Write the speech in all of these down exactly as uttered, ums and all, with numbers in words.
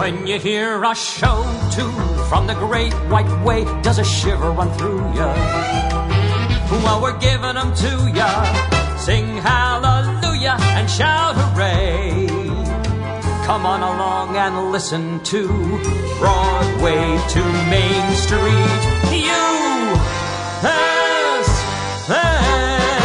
When you hear a show tune from the great white way, does a shiver run through ya? Well, we're giving them to ya. Sing hallelujah and shout hooray. Come on along and listen to Broadway to Main Street. U S A.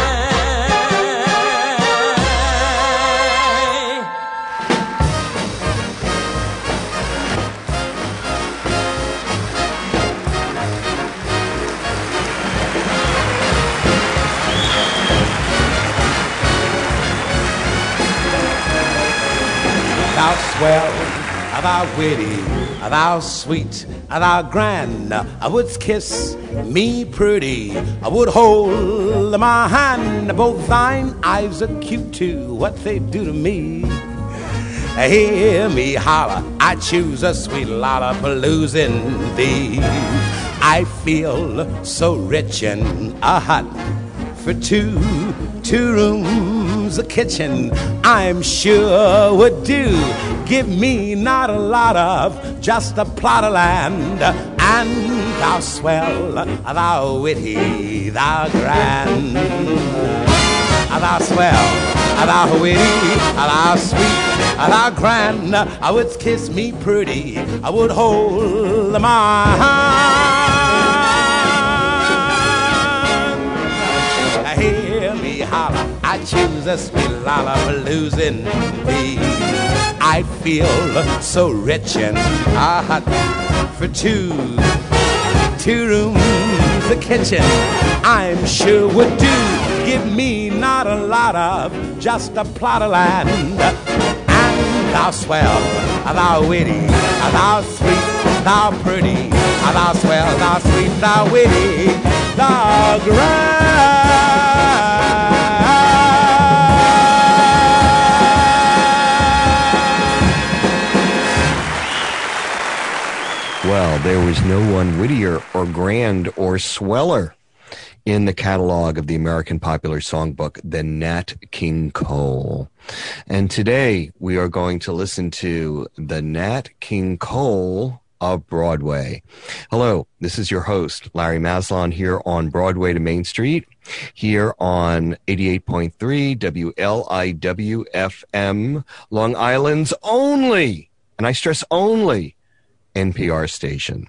Thou swell, thou witty, thou sweet, thou grand, I would kiss me pretty, I would hold my hand, both thine eyes are cute too, what they do to me. Hear me holler, I choose a sweet lollapalooza in thee. I feel so rich and a hot for two, two rooms, a kitchen, I'm sure would do. Give me not a lot of, just a plot of land, and thou swell, thou witty, thou grand. Thou swell, thou witty, thou sweet, thou grand. I would kiss me pretty, I would hold my hand. Hear me holler, I choose a sweet lollapalooza in thee. I feel so rich and hot for two, two rooms, a kitchen, I'm sure would do. Give me not a lot of, just a plot of land, and thou swell, thou witty, thou sweet, thou pretty, thou swell, thou sweet, thou witty, thou grand. Well, there was no one wittier or grand or sweller in the catalog of the American Popular Songbook than Nat King Cole. And today we are going to listen to the Nat King Cole of Broadway. Hello, this is your host, Larry Maslon, here on Broadway to Main Street, here on eighty-eight point three W L I W F M, Long Island's only, and I stress only, N P R station.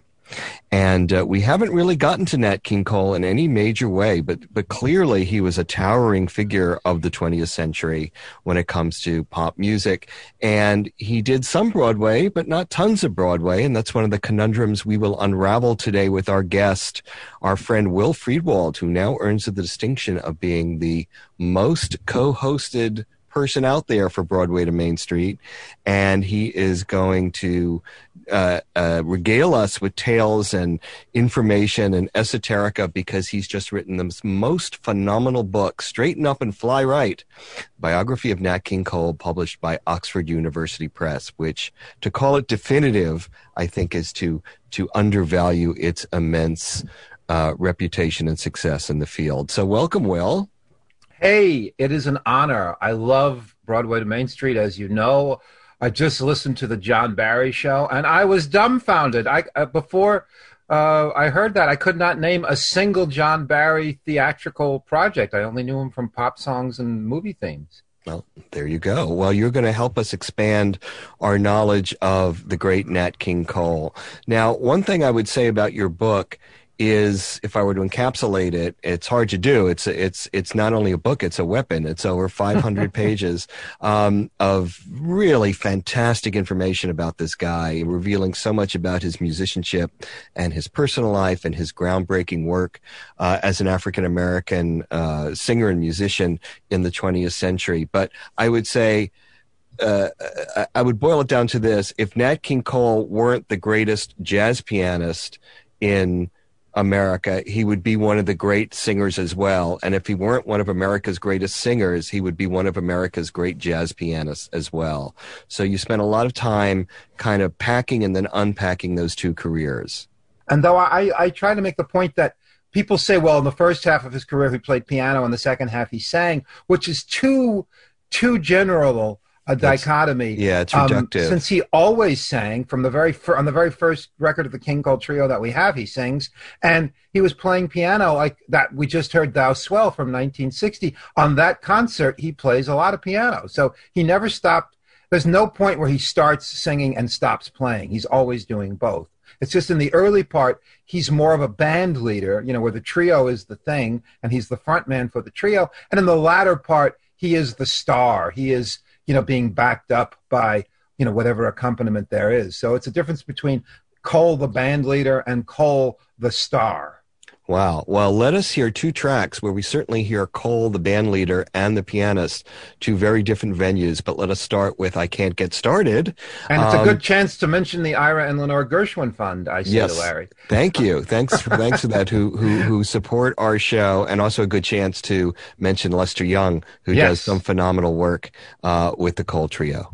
And uh, we haven't really gotten to Nat King Cole in any major way, but but clearly he was a towering figure of the twentieth century when it comes to pop music. And he did some Broadway, but not tons of Broadway. And that's one of the conundrums we will unravel today with our guest, our friend Will Friedwald, who now earns the distinction of being the most co-hosted person out there for Broadway to Main Street. And he is going to Uh, uh, regale us with tales and information and esoterica because he's just written the most phenomenal book, Straighten Up and Fly Right, biography of Nat King Cole, published by Oxford University Press, which to call it definitive, I think is to, to undervalue its immense uh, reputation and success in the field. So welcome, Will. Hey, it is an honor. I love Broadway to Main Street, as you know. I just listened to the John Barry show, and I was dumbfounded. I uh, before uh, I heard that, I could not name a single John Barry theatrical project. I only knew him from pop songs and movie themes. Well, there you go. Well, you're going to help us expand our knowledge of the great Nat King Cole. Now, one thing I would say about your book is, if I were to encapsulate it, it's hard to do. It's it's it's not only a book; it's a weapon. It's over five hundred pages um, of really fantastic information about this guy, revealing so much about his musicianship and his personal life and his groundbreaking work uh, as an African American uh, singer and musician in the twentieth century. But I would say, uh, I would boil it down to this: if Nat King Cole weren't the greatest jazz pianist in America, he would be one of the great singers as well. And if he weren't one of America's greatest singers, he would be one of America's great jazz pianists as well. So you spent a lot of time kind of packing and then unpacking those two careers. And though I, I try to make the point that people say, well, in the first half of his career, he played piano, and the second half he sang, which is too, too general. a dichotomy. Yeah, it's Um, reductive. since he always sang from the very fir- on the very first record of the King Cole Trio that we have, he sings, and he was playing piano like that. We just heard "Thou Swell" from nineteen sixty. On that concert, he plays a lot of piano, so he never stopped. There's no point where he starts singing and stops playing. He's always doing both. It's just in the early part, he's more of a band leader, you know, where the trio is the thing, and he's the front man for the trio. And in the latter part, he is the star. He is, you know, being backed up by, you know, whatever accompaniment there is. So it's a difference between Cole, the band leader, and Cole, the star. Wow. Well, let us hear two tracks where we certainly hear Cole, the band leader, and the pianist, two very different venues. But let us start with I Can't Get Started. And it's um, a good chance to mention the Ira and Lenore Gershwin Fund, I say yes, to Larry. Thank you. Thanks for, thanks for that, who, who, who support our show, and also a good chance to mention Lester Young, who Yes. does some phenomenal work uh, with the Cole Trio.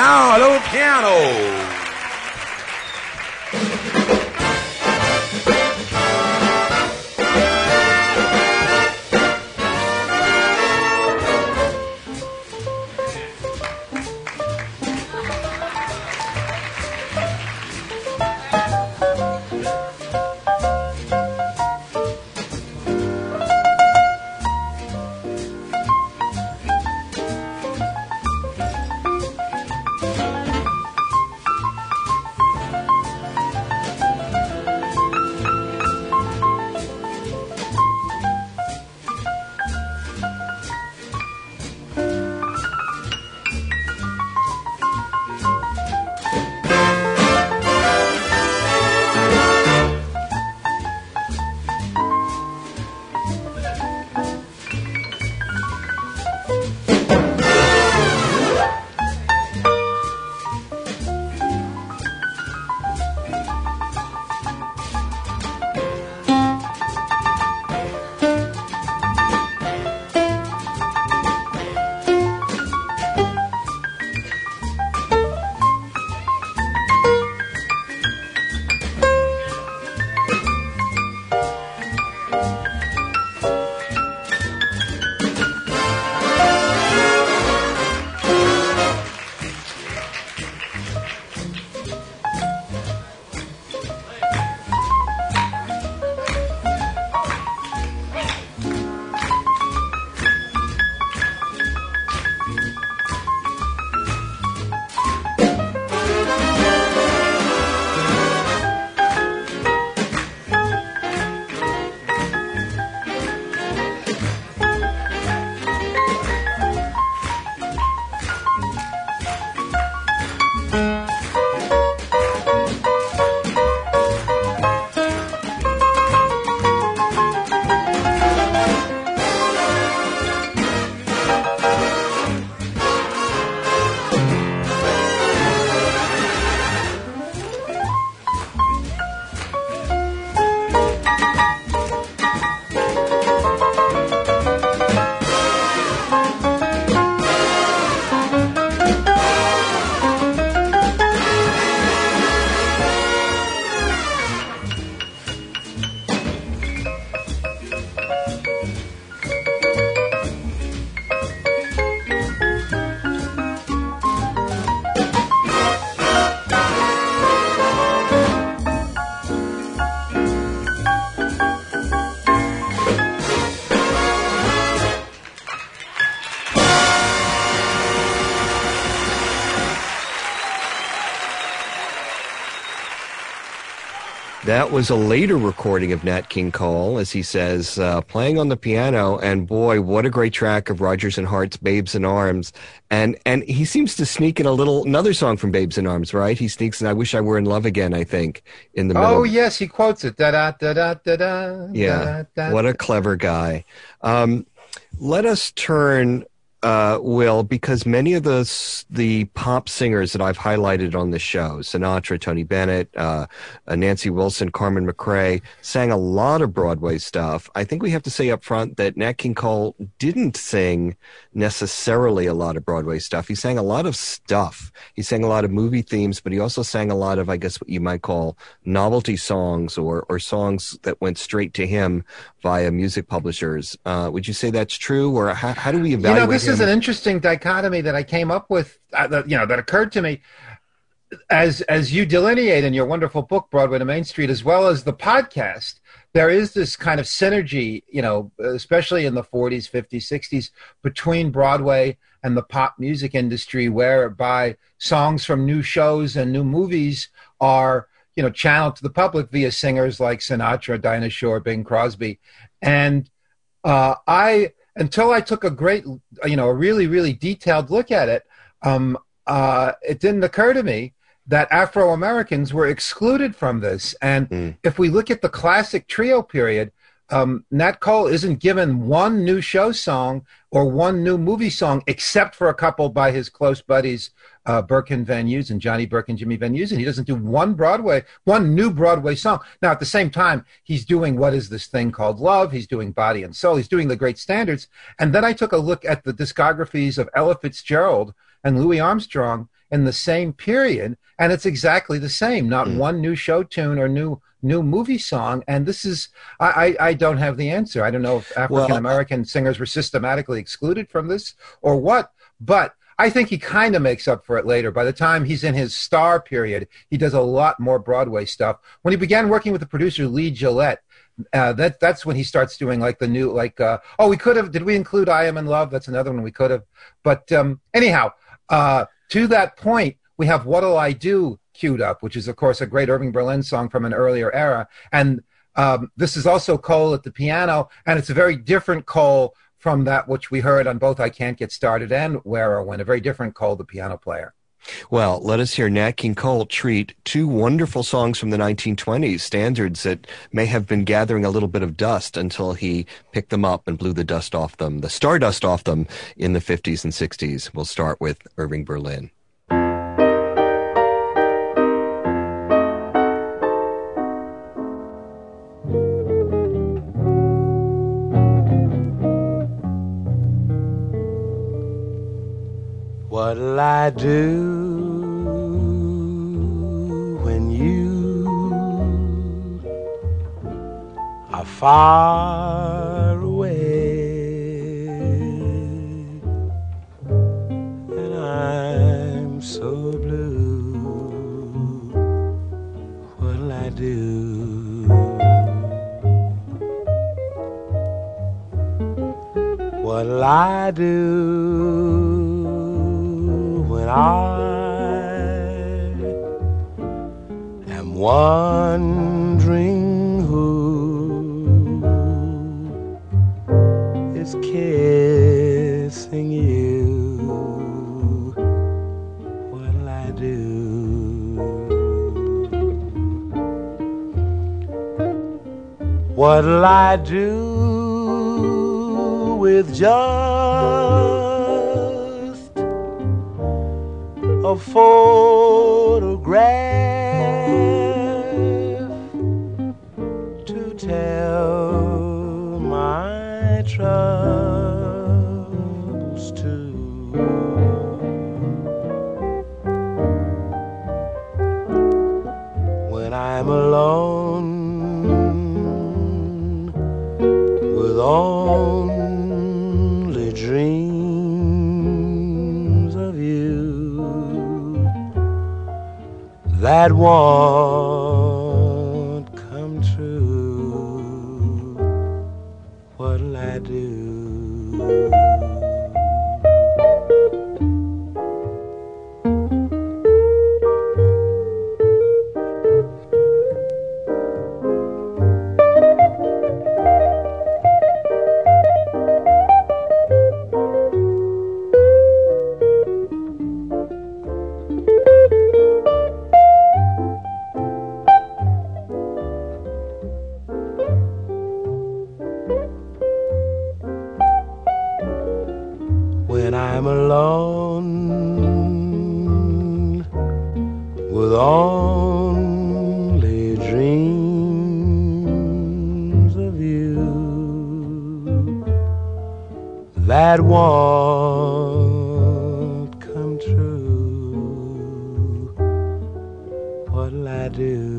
Now, a little piano. That was a later recording of Nat King Cole, as he says, uh, playing on the piano. And boy, what a great track of Rodgers and Hart's "Babes in Arms." And and he seems to sneak in a little another song from "Babes in Arms," right? He sneaks in "I Wish I Were in Love Again," I think, in the middle. Oh yes, he quotes it. Da da da da da da. Yeah, da, da, what a clever guy. Um, let us turn. Uh, Will, because many of the the pop singers that I've highlighted on the show, Sinatra, Tony Bennett, uh, uh, Nancy Wilson, Carmen McRae, sang a lot of Broadway stuff. I think we have to say up front that Nat King Cole didn't sing necessarily a lot of Broadway stuff. He sang a lot of stuff. He sang a lot of movie themes, but he also sang a lot of, I guess, what you might call novelty songs or, or songs that went straight to him via music publishers. Uh, would you say that's true, or how, how do we evaluate You know, this him? is an interesting dichotomy that I came up with, uh, that, you know, that occurred to me as as you delineate in your wonderful book, Broadway to Main Street, as well as the podcast. There is this kind of synergy, you know, especially in the forties, fifties, sixties, between Broadway and the pop music industry, whereby songs from new shows and new movies are, you know, channeled to the public via singers like Sinatra, Dinah Shore, Bing Crosby. And uh, I, until I took a great, you know, a really, really detailed look at it, um, uh, it didn't occur to me that Afro-Americans were excluded from this. And mm. if we look at the classic trio period, um, Nat Cole isn't given one new show song or one new movie song, except for a couple by his close buddies, uh, Burke and Van Heusen, Johnny Burke and Jimmy Van Heusen. He doesn't do one Broadway, one new Broadway song. Now, at the same time, he's doing What Is This Thing Called Love? He's doing Body and Soul. He's doing the great standards. And then I took a look at the discographies of Ella Fitzgerald and Louis Armstrong in the same period, and it's exactly the same. Not mm. one new show tune or new new movie song. And this is, I, I, I don't have the answer. I don't know if African American well, singers were systematically excluded from this or what, but I think he kind of makes up for it later. By the time he's in his star period, he does a lot more Broadway stuff. When he began working with the producer Lee Gillette, uh, that that's when he starts doing like the new, like, uh, oh, we could have, did we include I Am in Love? That's another one we could have. But um, anyhow, uh, to that point, we have What'll I Do queued up, which is, of course, a great Irving Berlin song from an earlier era. And um, this is also Cole at the piano, and it's a very different Cole from that which we heard on both I Can't Get Started and Where or When, a very different Cole, the piano player. Well, let us hear Nat King Cole treat two wonderful songs from the nineteen twenties, standards that may have been gathering a little bit of dust until he picked them up and blew the dust off them, the stardust off them in the fifties and sixties. We'll start with Irving Berlin. What'll I do when you are far away and I'm so blue? What'll I do? What'll I do when I am wondering who is kissing you? What'll I do? What'll I do with just a photograph to tell my troubles to? When I'm alone with only dreams of you that won't come true, what'll I do? When I'm alone with only dreams of you that won't come true, what'll I do?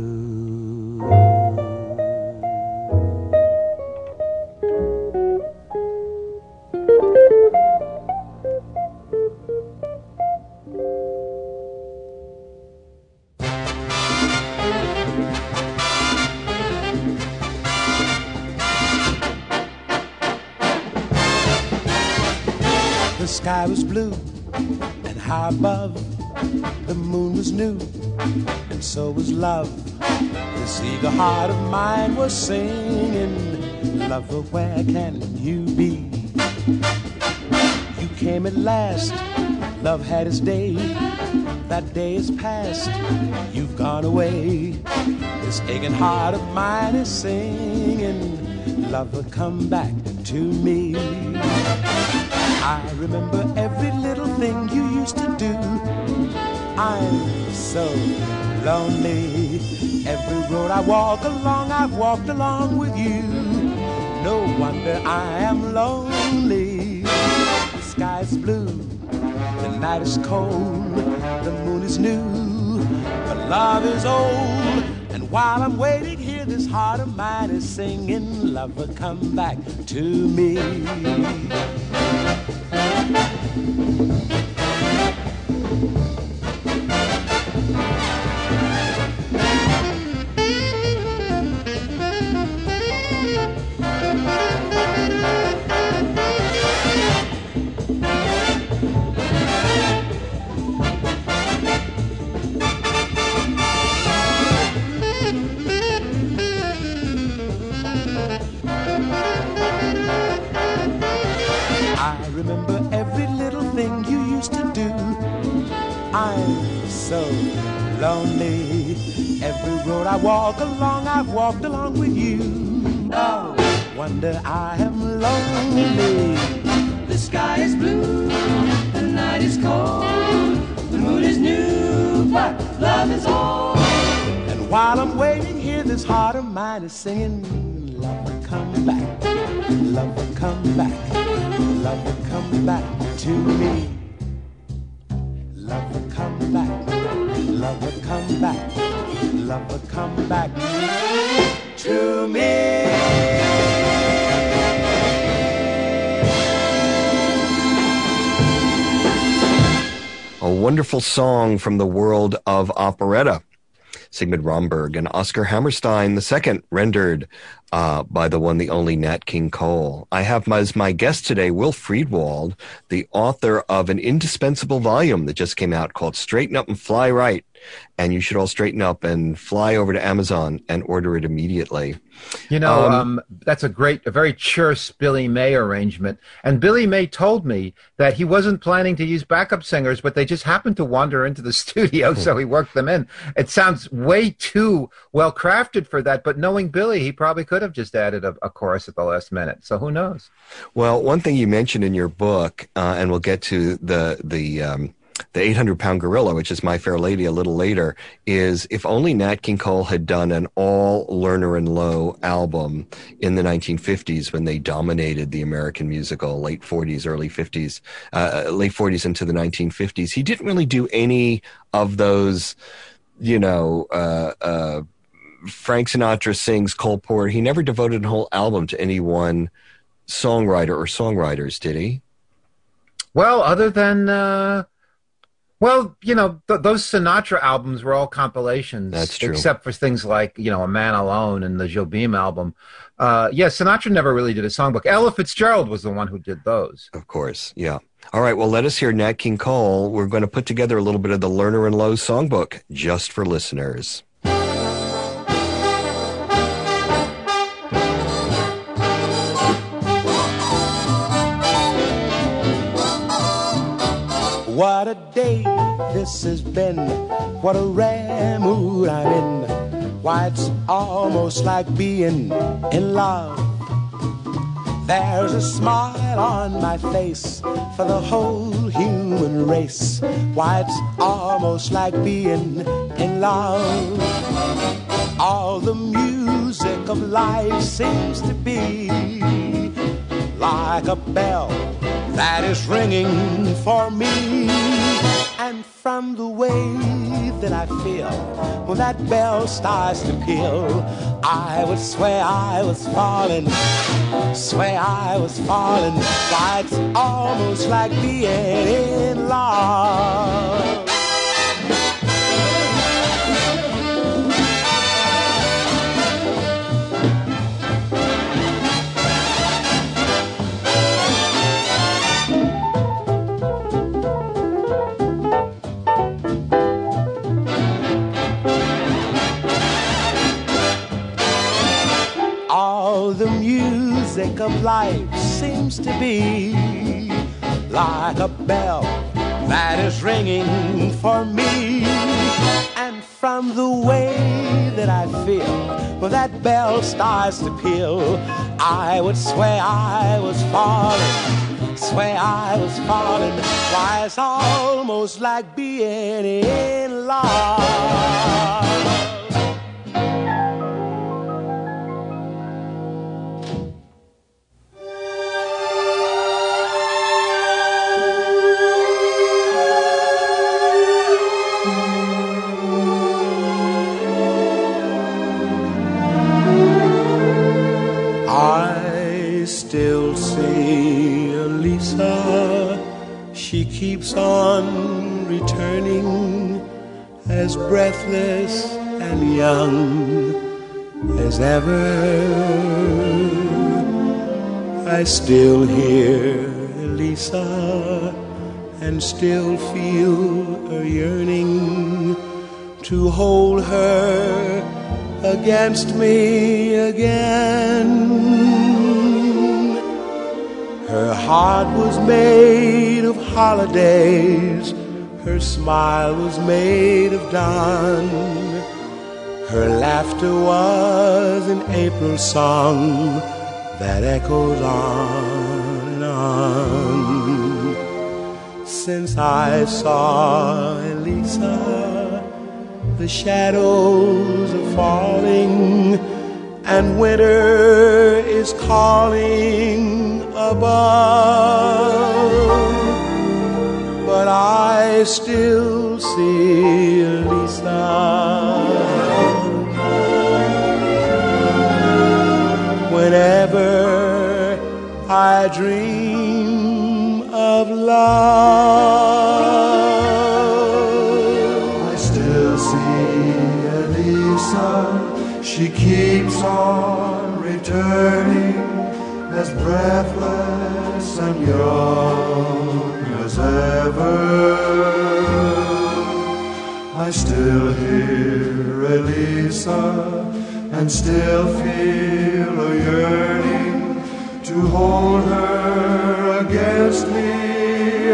The sky was blue, and high above, the moon was new, and so was love. This eager heart of mine was singing, lover, where can you be? You came at last, love had its day, that day is past, you've gone away. This aching heart of mine is singing, lover, come back to me. I remember every little thing you used to do. I'm so lonely. Every road I walk along, I've walked along with you. No wonder I am lonely. The sky's blue, The night is cold, the moon is new, but love is old. And while I'm waiting here, this heart of mine is singing, lover, come back to me. Lonely. Every road I walk along, I've walked along with you. No wonder I am lonely. The sky is blue, the night is cold, the moon is new, but love is old. And while I'm waiting here, this heart of mine is singing, lover, come back, lover, come back, lover, come back to me. Lover, come back, lover, come back, lover, come back to me. A wonderful song from the world of operetta. Sigmund Romberg and Oscar Hammerstein the second, rendered uh, by the one, the only Nat King Cole. I have my, as my guest today, Will Friedwald, the author of an indispensable volume that just came out called Straighten Up and Fly Right. And you should all straighten up and fly over to Amazon and order it immediately. You know, Um, um, that's a great, a very terse Billy May arrangement. And Billy May told me that he wasn't planning to use backup singers, but they just happened to wander into the studio, so he worked them in. It sounds way too well crafted for that, but knowing Billy, he probably could have just added a, a chorus at the last minute. So who knows? Well, one thing you mentioned in your book, uh, and we'll get to the the um, the eight hundred pound gorilla, which is My Fair Lady, a little later, is if only Nat King Cole had done an all Lerner and Loewe album in the nineteen fifties when they dominated the American musical, late forties, early fifties, uh, late forties into the nineteen fifties. He didn't really do any of those, you know, uh, uh, Frank Sinatra sings Cole Porter. He never devoted a whole album to any one songwriter or songwriters, did he? Well, other than, uh, well, you know, th- those Sinatra albums were all compilations. That's true. Except for things like, you know, A Man Alone and the Jobim album. Uh, yeah, Sinatra never really did a songbook. Ella Fitzgerald was the one who did those. Of course, yeah. All right, well, let us hear Nat King Cole. We're going to put together a little bit of the Lerner and Loewe songbook just for listeners. What a day this has been, what a rare mood I'm in. Why, it's almost like being in love. There's a smile on my face for the whole human race. Why, it's almost like being in love. All the music of life seems to be like a bell that is ringing for me. And from the way that I feel when that bell starts to peal, I would swear I was falling, swear I was falling. Why, it's almost like being in love. All the music of life seems to be like a bell that is ringing for me. And from the way that I feel when that bell starts to peal, I would swear I was falling, swear I was falling. Why, it's almost like being in love. still see Lisa. She keeps on returning, as breathless and young as ever. I still hear Lisa and still feel a yearning to hold her against me again. Her heart was made of holidays, her smile was made of dawn, her laughter was an April song that echoes on and on. Since I saw Elisa, the shadows are falling, and winter is calling above. But I still see Lisa whenever I dream of love. I still see Elisa. She keeps on returning, as breathless and young as ever. I still hear Elisa and still feel a yearning to hold her against me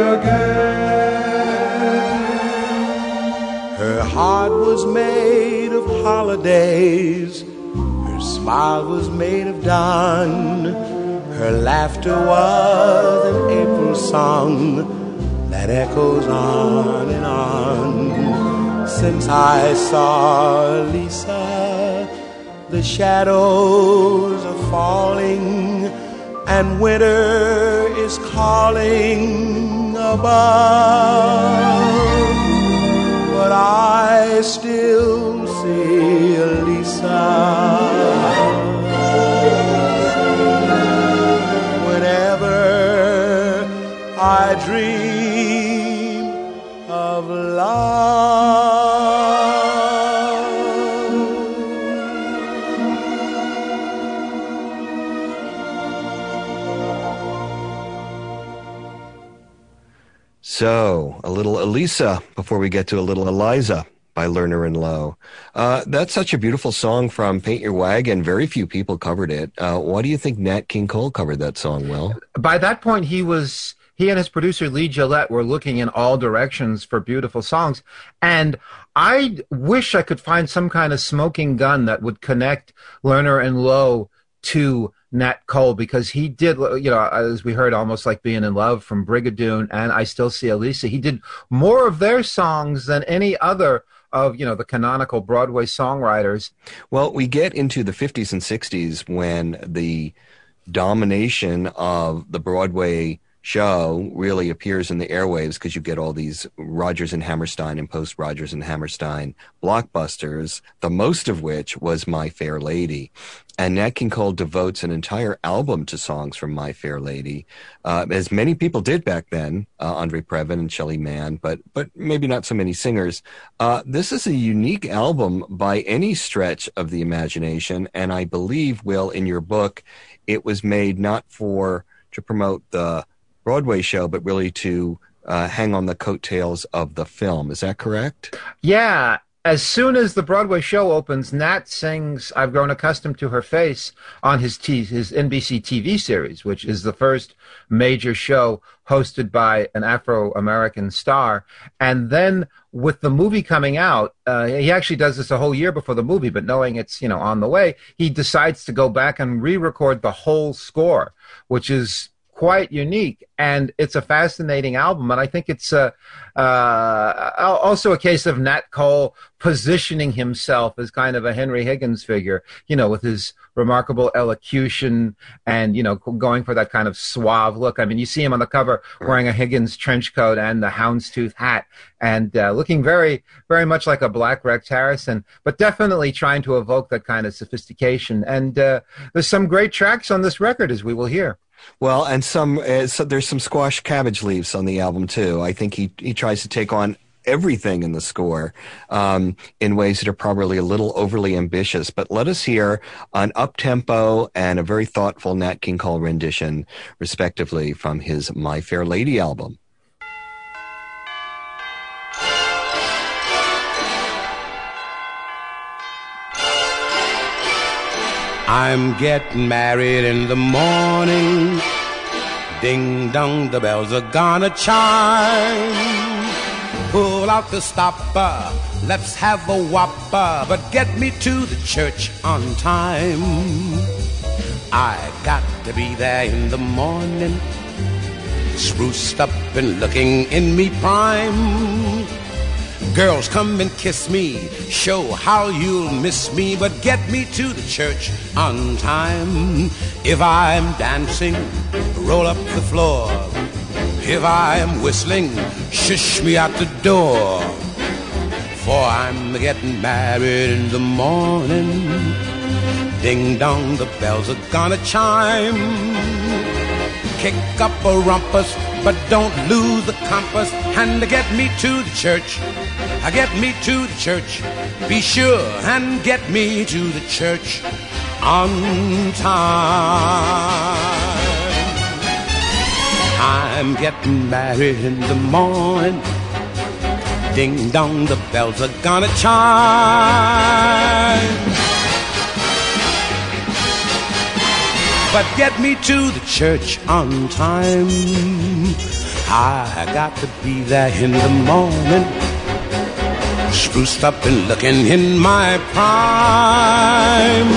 again. Her heart was made of holidays, her smile was made of dawn, her laughter was an April song that echoes on and on. Since I saw Lisa, the shadows are falling, and winter is calling above. But I still see Lisa whenever I dream of love. So, a little Elisa before we get to a little Eliza by Lerner and Lowe. Uh, that's such a beautiful song from Paint Your Wagon. Very few people covered it. Uh, why do you think Nat King Cole covered that song, Will? By that point, he was he and his producer Lee Gillette were looking in all directions for beautiful songs, and I wish I could find some kind of smoking gun that would connect Lerner and Lowe to Nat Cole, because he did, you know, as we heard, Almost Like Being in Love from Brigadoon and I Still See Elisa. He did more of their songs than any other of, you know, the canonical Broadway songwriters. Well, we get into the fifties and sixties when the domination of the Broadway show really appears in the airwaves, because you get all these Rodgers and Hammerstein and post Rodgers and Hammerstein blockbusters, the most of which was My Fair Lady. And Nat King Cole devotes an entire album to songs from My Fair Lady, uh, as many people did back then, uh, Andre Previn and Shelley Mann, but but maybe not so many singers. Uh, this is a unique album by any stretch of the imagination, and I believe, Will, in your book, it was made not for to promote the Broadway show, but really to uh, hang on the coattails of the film. Is that correct? Yeah. As soon as the Broadway show opens, Nat sings I've Grown Accustomed to Her Face on his t- his N B C T V series, which is the first major show hosted by an Afro-American star. And then with the movie coming out, uh, he actually does this a whole year before the movie, but knowing it's, you know, on the way, he decides to go back and re-record the whole score, which is quite unique, and it's a fascinating album. And I think it's uh, uh, also a case of Nat Cole positioning himself as kind of a Henry Higgins figure, you know, with his remarkable elocution and, you know, going for that kind of suave look. I mean, you see him on the cover wearing a Higgins trench coat and the houndstooth hat, and uh, looking very, very much like a black Rex Harrison, but definitely trying to evoke that kind of sophistication. And uh, there's some great tracks on this record, as we will hear. Well, and some uh, so there's some squash cabbage leaves on the album too. I think he he tries to take on everything in the score um, in ways that are probably a little overly ambitious. But let us hear an up-tempo and a very thoughtful Nat King Cole rendition, respectively, from his My Fair Lady album. I'm getting married in the morning. Ding dong, the bells are gonna chime. Pull out the stopper, let's have a whopper, but get me to the church on time. I got to be there in the morning, spruced up and looking in me prime. Girls, come and kiss me, show how you'll miss me, but get me to the church on time. If I'm dancing, roll up the floor. If I'm whistling, shush me out the door. For I'm getting married in the morning. Ding dong, the bells are gonna chime. Kick up a rumpus, but don't lose the compass. And get me to the church, get me to the church. Be sure and get me to the church on time. I'm getting married in the morning. Ding dong, the bells are gonna chime. But get me to the church on time. I got to be there in the morning, spruced up and looking in my prime.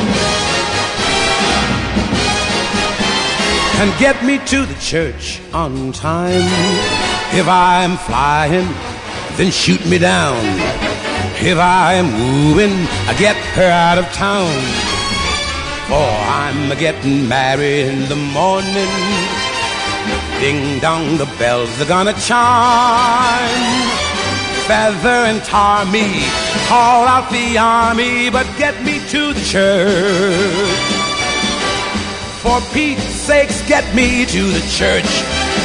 And get me to the church on time. If I'm flying, then shoot me down. If I'm moving, I get her out of town. For I'm getting married in the morning. Ding dong, the bells are gonna chime. Feather and tar me, call out the army, but get me to the church. For Pete's sakes, get me to the church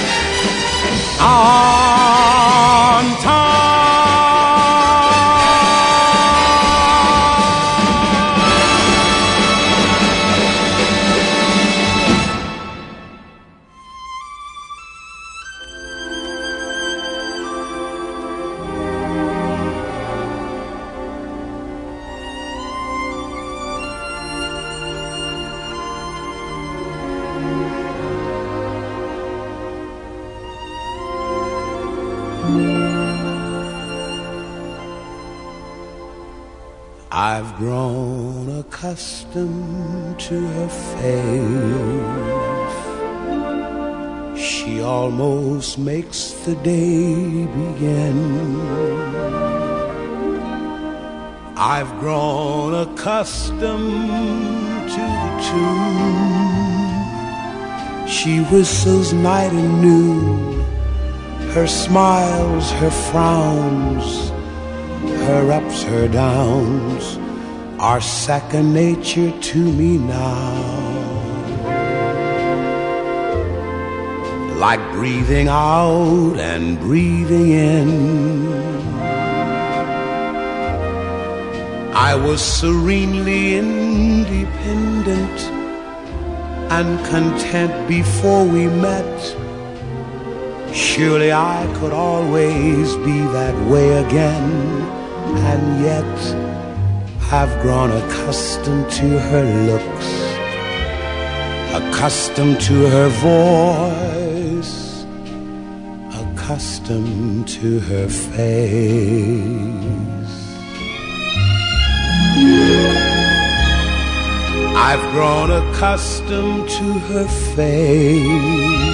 on time. I've grown accustomed to her face. She almost makes the day begin. I've grown accustomed to the tune she whistles night and noon. Her smiles, her frowns, her ups, her downs are second nature to me now. Like breathing out and breathing in, I was serenely independent and content before we met. Surely I could always be that way again. And yet I've grown accustomed to her looks, accustomed to her voice, accustomed to her face. I've grown accustomed to her face.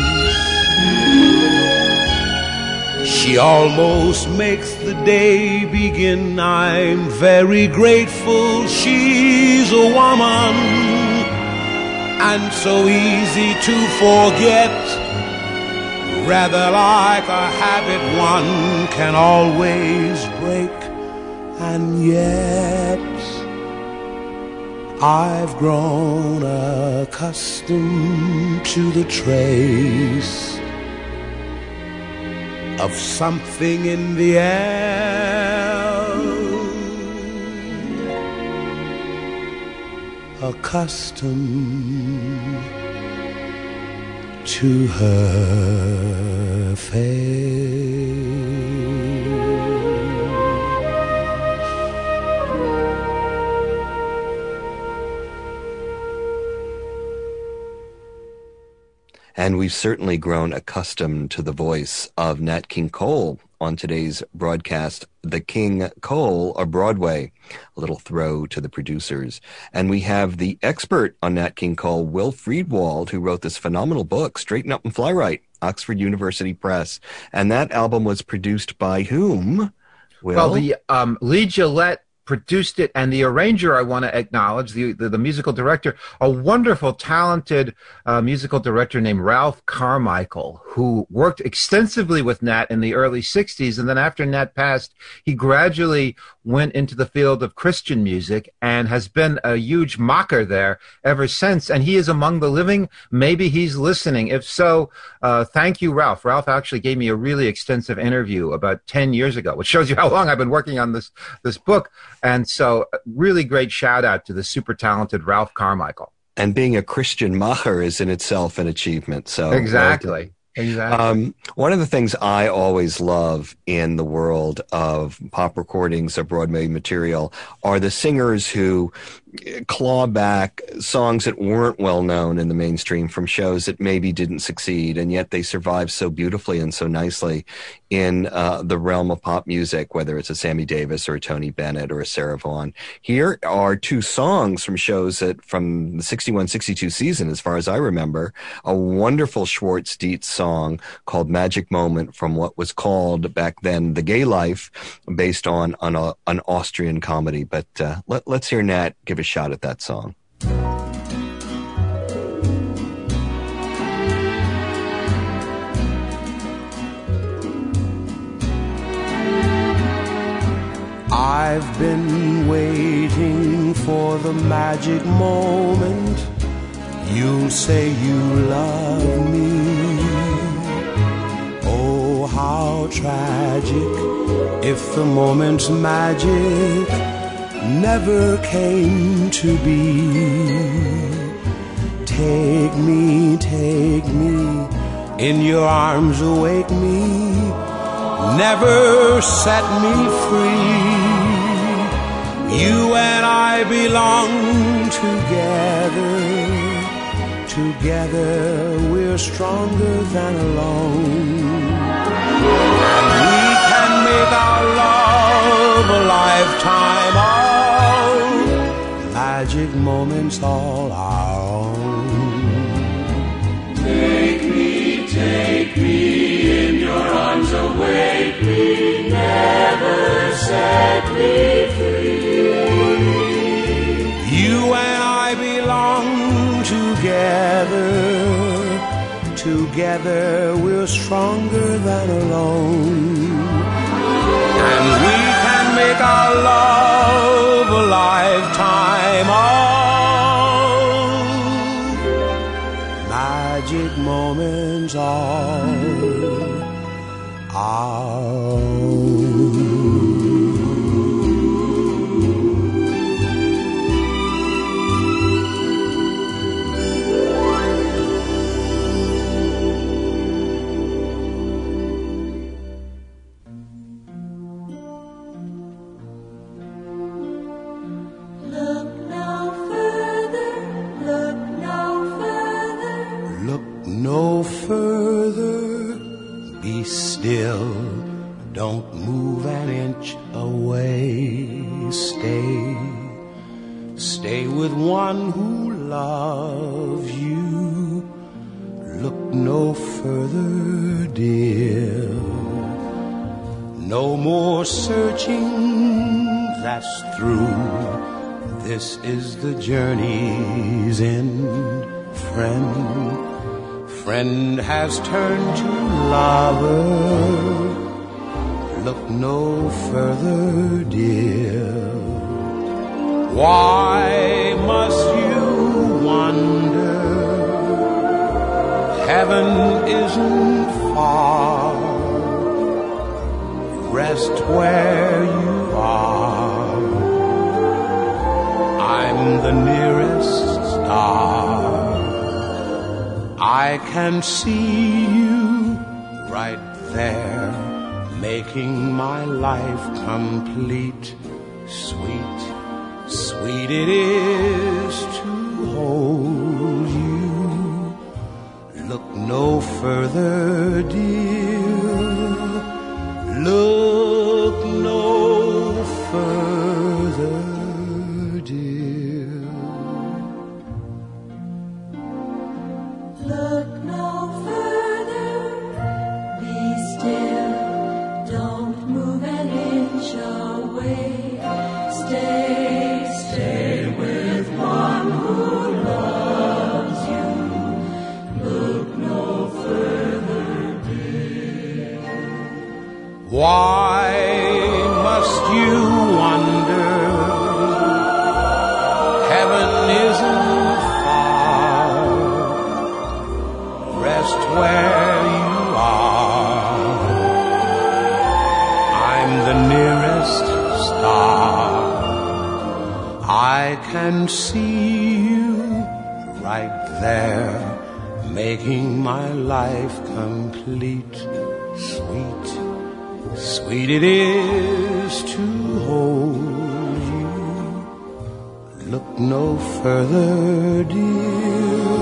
She almost makes the day begin. I'm very grateful she's a woman, and so easy to forget. Rather like a habit one can always break. And yet I've grown accustomed to the trace of something in the air, accustomed to her face. And we've certainly grown accustomed to the voice of Nat King Cole on today's broadcast, The King Cole of Broadway. A little throw to the producers. And we have the expert on Nat King Cole, Will Friedwald, who wrote this phenomenal book, Straighten Up and Fly Right, Oxford University Press. And that album was produced by whom? Will? Well, the um, Lee Gillette produced it, and the arranger, I want to acknowledge, the, the, the musical director, a wonderful, talented uh, musical director named Ralph Carmichael, who worked extensively with Nat in the early sixties, and then after Nat passed, he gradually went into the field of Christian music and has been a huge mocker there ever since, and he is among the living. Maybe he's listening. If so, uh, thank you, Ralph. Ralph actually gave me a really extensive interview about ten years ago, which shows you how long I've been working on this, this book. And so really great shout out to the super talented Ralph Carmichael. And being a Christian macher is in itself an achievement. So exactly. Exactly. Um, one of the things I always love in the world of pop recordings of Broadway material are the singers who claw back songs that weren't well known in the mainstream from shows that maybe didn't succeed, and yet they survived so beautifully and so nicely in uh, the realm of pop music, whether it's a Sammy Davis or a Tony Bennett or a Sarah Vaughan. Here are two songs from shows that from the sixty-one sixty-two season, as far as I remember, a wonderful Schwartz Dietz song called Magic Moment from what was called back then The Gay Life, based on, on a, an Austrian comedy. But uh, let, let's hear Nat give a shot at that song. I've been waiting for the magic moment. You'll say you love me. Oh, how tragic if the moment's magic never came to be. Take me, take me, in your arms awake me, never set me free. You and I belong together, together we're stronger than alone. And we can make our love a lifetime of magic moments all our own. Take me, take me, in your arms awake me, never set me free. You and I belong together, together we're stronger than alone. And we can make our love a lifetime of magic moments all our own. No further, be still, don't move an inch away. Stay, stay with one who loves you. Look no further, dear. No more searching, that's through. This is the journey's end, friend. Friend has turned to lover. Look no further, dear. Why must you wonder? Heaven isn't far. Rest where you are. I'm the nearest star. I can see you right there, making my life complete. Sweet, sweet it is to hold you. Look no further, dear. Look no further, dear. Look no further, be still. Don't move an inch away. Stay, stay with one who loves you. Look no further, dear. Why must you wonder? Heaven isn't far. Rest where you are. I'm the nearest star. I can see you right there, making my life complete. Sweet, sweet it is to hold you. Look no further, dear.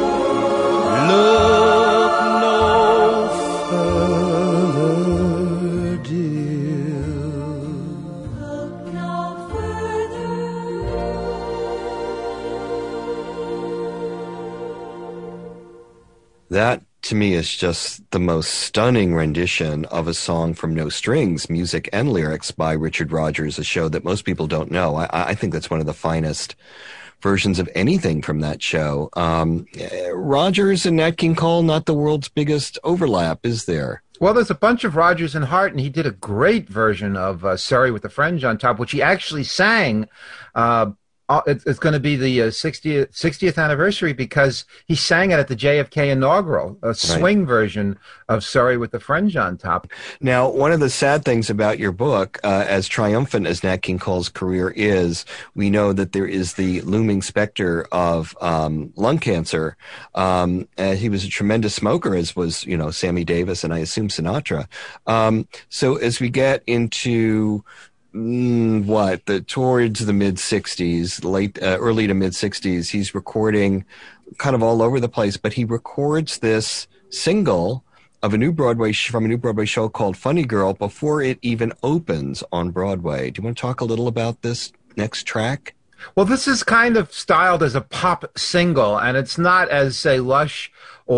Look no further, dear. Look no further. That, to me, is just the most stunning rendition of a song from No Strings, music and lyrics by Richard Rodgers, a show that most people don't know. I, I think that's one of the finest versions of anything from that show. Um, Rodgers and Nat King Cole, not the world's biggest overlap, is there? Well, there's a bunch of Rodgers and Hart, and he did a great version of uh, Sorry with the Fringe on Top, which he actually sang. Uh, it's it's going to be the uh, sixtieth, sixtieth anniversary because he sang it at the J F K inaugural, a swing right. version of Sorry with the Fringe on Top. Now, one of the sad things about your book, uh, as triumphant as Nat King Cole's career is, we know that there is the looming specter of um, lung cancer. Um, uh, he was a tremendous smoker, as was, you know, Sammy Davis and I assume Sinatra. Um, so as we get into Mm, what the towards the mid sixties, late uh, early to mid sixties, he's recording kind of all over the place, but he records this single of a new Broadway sh- from a new Broadway show called Funny Girl before it even opens on Broadway. Do you want to talk a little about this next track? Well, this is kind of styled as a pop single, and it's not as, say, lush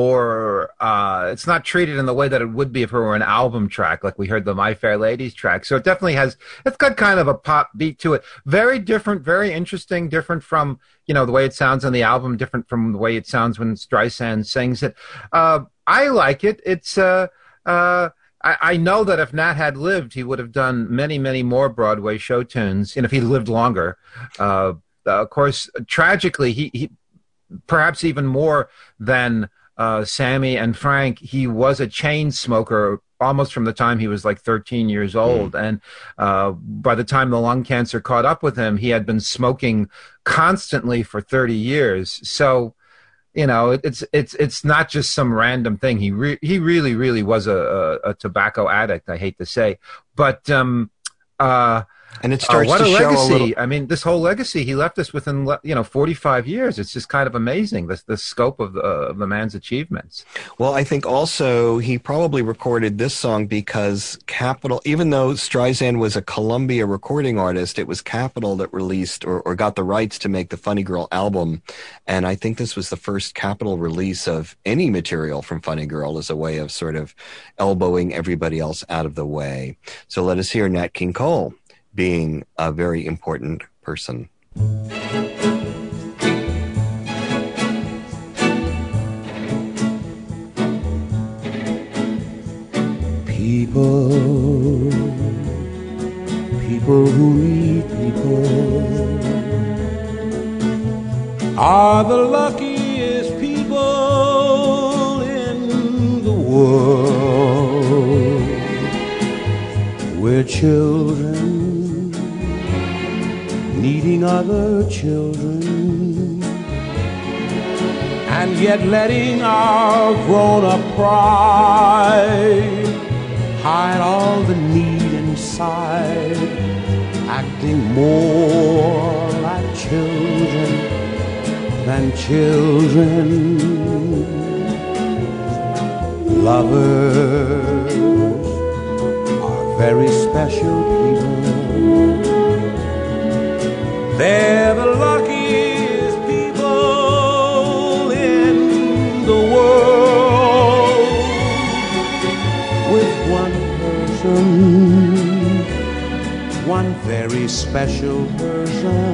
or uh, it's not treated in the way that it would be if it were an album track, like we heard the My Fair Ladies track. So it definitely has, it's got kind of a pop beat to it. Very different, very interesting, different from, you know, the way it sounds on the album, different from the way it sounds when Streisand sings it. Uh, I like it. It's, uh, uh, I, I know that if Nat had lived, he would have done many, many more Broadway show tunes, and if he lived longer. Uh, uh, of course, tragically, he, he perhaps even more than uh, Sammy and Frank, he was a chain smoker almost from the time he was like thirteen years old. Mm. And uh, by the time the lung cancer caught up with him, he had been smoking constantly for thirty years. So, you know, it, it's it's it's not just some random thing. He re- he really really was a, a, a tobacco addict. I hate to say, but um, uh, and it starts uh, what to a show legacy. a little. I mean, this whole legacy he left us within you know forty-five years. It's just kind of amazing the the scope of the of the man's achievements. Well, I think also he probably recorded this song because Capitol, even though Streisand was a Columbia recording artist, it was Capitol that released or, or got the rights to make the Funny Girl album. And I think this was the first Capitol release of any material from Funny Girl as a way of sort of elbowing everybody else out of the way. So let us hear Nat King Cole being a very important person. People, people who need people, children needing other children, and yet letting our grown-up pride hide all the need inside, acting more like children than children. Lovers are very special people. They're the luckiest people in the world. With one person, one very special person,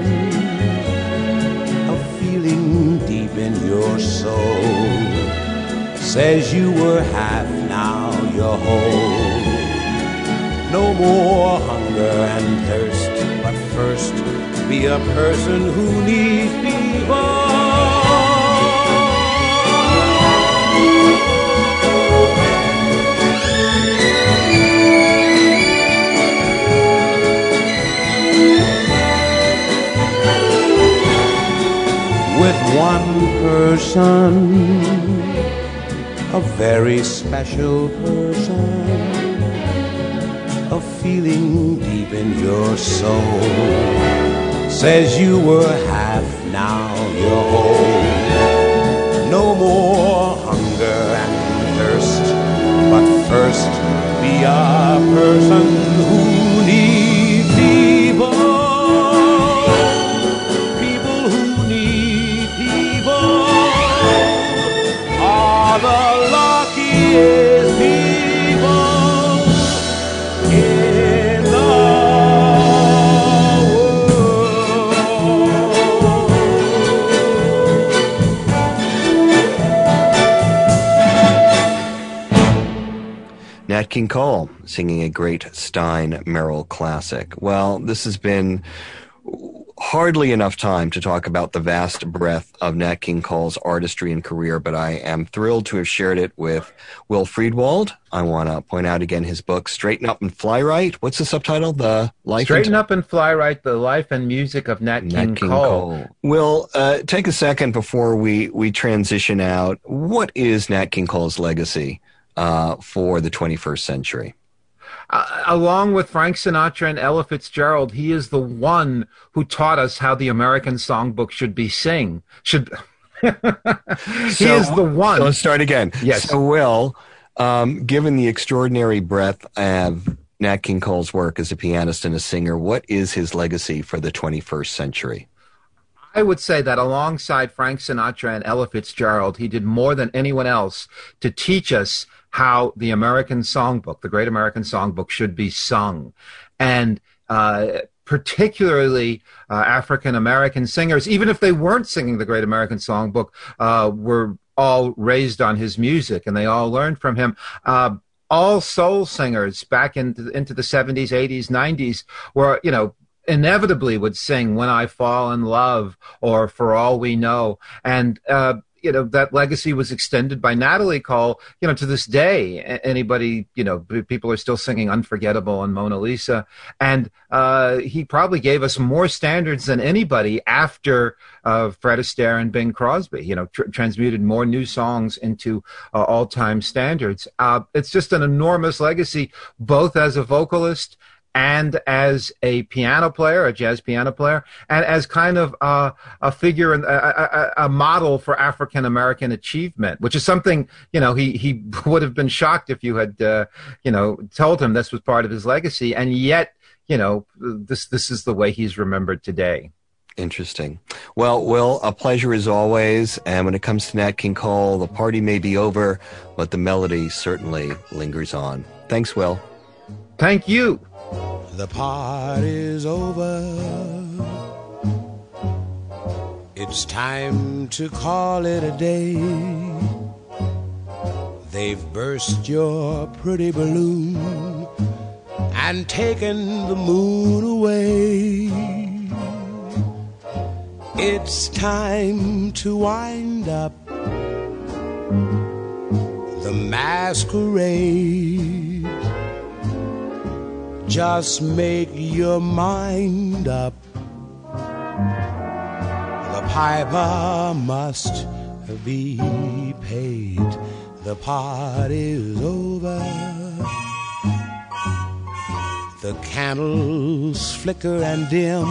a feeling deep in your soul says you were half, now you're whole. No more hunger and thirst, but first be a person who needs people. With one person, a very special person, a feeling deep in your soul says you were half, now you're whole. No more hunger and thirst, but first be a person who needs people. People who need people are the luckiest people in the Nat King Cole singing a great Stein Merrill classic. Well, this has been hardly enough time to talk about the vast breadth of Nat King Cole's artistry and career, but I am thrilled to have shared it with Will Friedwald. I want to point out again his book, Straighten Up and Fly Right. What's the subtitle? The Life Straighten and Up and Fly Right, The Life and Music of Nat, Nat King, King Cole. Cole. Will, uh, take a second before we, we transition out. What is Nat King Cole's legacy uh, for the twenty-first century? Uh, along with Frank Sinatra and Ella Fitzgerald, he is the one who taught us how the American songbook should be sing. Should he So- is the one. So let's start again. Yes. So, Will, um, given the extraordinary breadth of Nat King Cole's work as a pianist and a singer, what is his legacy for the twenty-first century? I would say that alongside Frank Sinatra and Ella Fitzgerald, he did more than anyone else to teach us how the American songbook, the Great American Songbook, should be sung. And uh, particularly uh, African-American singers, even if they weren't singing the Great American Songbook, uh, were all raised on his music, and they all learned from him. Uh, all soul singers back into, into the seventies, eighties, nineties were, you know, inevitably would sing When I Fall in Love or For All We Know. And, uh, you know, that legacy was extended by Natalie Cole, you know, to this day. Anybody, you know, people are still singing Unforgettable and Mona Lisa. And uh, he probably gave us more standards than anybody after uh, Fred Astaire and Bing Crosby, you know, tr- transmuted more new songs into uh, all-time standards. Uh, it's just an enormous legacy, both as a vocalist and as a piano player, a jazz piano player, and as kind of uh, a figure and a, a, a model for African-American achievement, which is something, you know, he, he would have been shocked if you had, uh, you know, told him this was part of his legacy. And yet, you know, this, this is the way he's remembered today. Interesting. Well, Will, a pleasure as always. And when it comes to Nat King Cole, the party may be over, but the melody certainly lingers on. Thanks, Will. Thank you. The party's over. It's time to call it a day. They've burst your pretty balloon and taken the moon away. It's time to wind up the masquerade. just make your mind up. The piper must be paid. The party's over. The candles flicker and dim.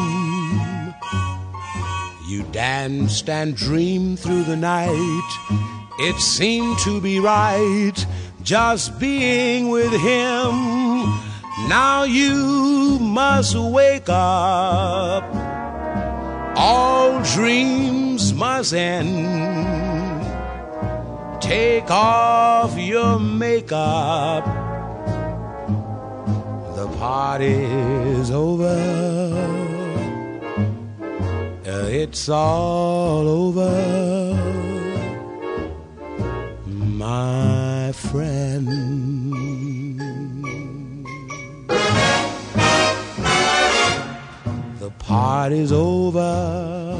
You danced and dreamed through the night. It seemed to be right, just being with him. Now you must wake up. All dreams must end. Take off your makeup. The party's over. It's all over, my friend. The party's over.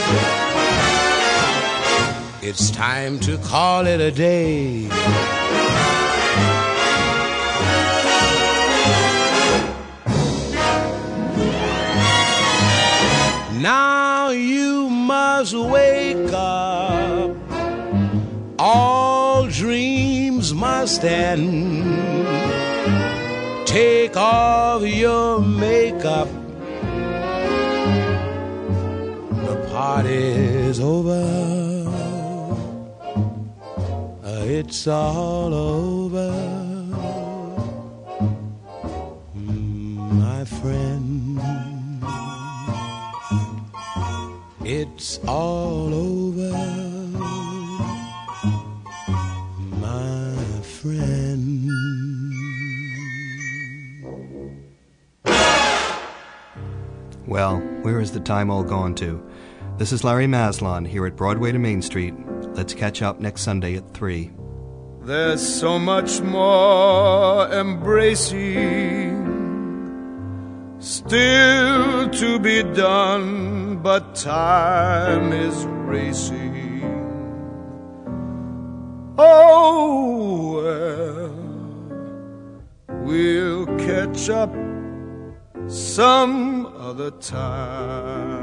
It's time to call it a day. Now you must wake up. All dreams must end. Take off your makeup. The party's over. It's all over, my friend. It's all over, my friend. Well, where has the time all gone to? This is Larry Maslon here at Broadway to Main Street. Let's catch up next Sunday at three. There's so much more embracing still to be done, but time is racing. Oh, well, we'll catch up some other time.